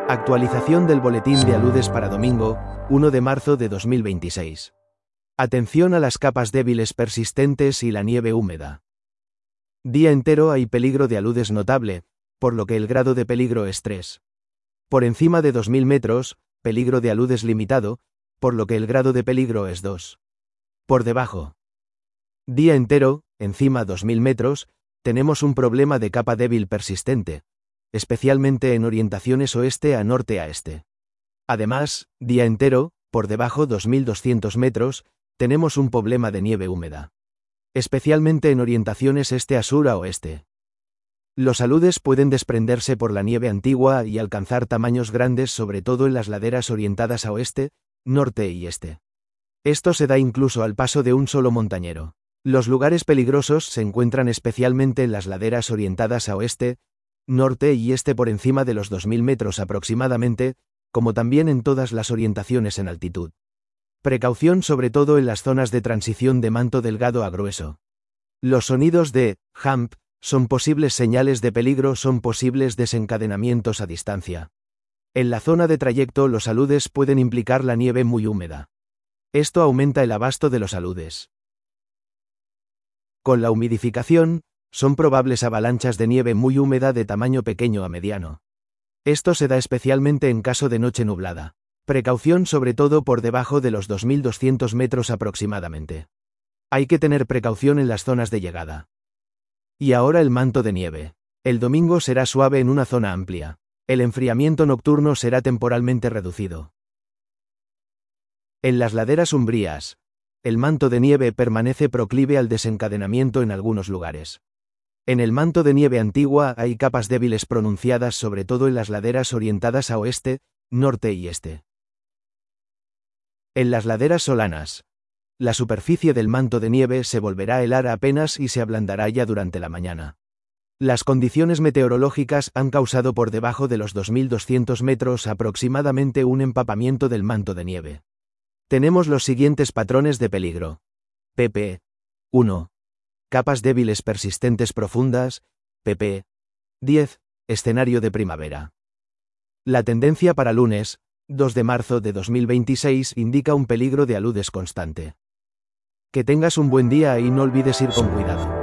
Actualización del boletín de aludes para domingo, 1 de marzo de 2026. Atención a las capas débiles persistentes y la nieve húmeda. Día entero hay peligro de aludes notable, por lo que el grado de peligro es 3. Por encima de 2000 metros, peligro de aludes limitado, por lo que el grado de peligro es 2. Por debajo. Día entero, encima 2000 metros, tenemos un problema de capa débil persistente, especialmente en orientaciones oeste a norte a este. Además, día entero, por debajo 2200 metros, tenemos un problema de nieve húmeda, especialmente en orientaciones este a sur a oeste. Los aludes pueden desprenderse por la nieve antigua y alcanzar tamaños grandes, sobre todo en las laderas orientadas a oeste, norte y este. Esto se da incluso al paso de un solo montañero. Los lugares peligrosos se encuentran especialmente en las laderas orientadas a oeste, norte y este por encima de los 2000 metros aproximadamente, como también en todas las orientaciones en altitud. Precaución sobre todo en las zonas de transición de manto delgado a grueso. Los sonidos de «hump» son posibles señales de peligro, son posibles desencadenamientos a distancia. En la zona de trayecto los aludes pueden implicar la nieve muy húmeda. Esto aumenta el abasto de los aludes. Con la humidificación, son probables avalanchas de nieve muy húmeda de tamaño pequeño a mediano. Esto se da especialmente en caso de noche nublada. Precaución sobre todo por debajo de los 2200 metros aproximadamente. Hay que tener precaución en las zonas de llegada. Y ahora el manto de nieve. El domingo será suave en una zona amplia. El enfriamiento nocturno será temporalmente reducido. En las laderas umbrías, el manto de nieve permanece proclive al desencadenamiento en algunos lugares. En el manto de nieve antigua hay capas débiles pronunciadas sobre todo en las laderas orientadas a oeste, norte y este. En las laderas solanas, la superficie del manto de nieve se volverá a helar apenas y se ablandará ya durante la mañana. Las condiciones meteorológicas han causado por debajo de los 2200 metros aproximadamente un empapamiento del manto de nieve. Tenemos los siguientes patrones de peligro. pp. 1. Capas débiles persistentes profundas, pp. 10. Escenario de primavera. La tendencia para lunes, 2 de marzo de 2026 indica un peligro de aludes constante. Que tengas un buen día y no olvides ir con cuidado.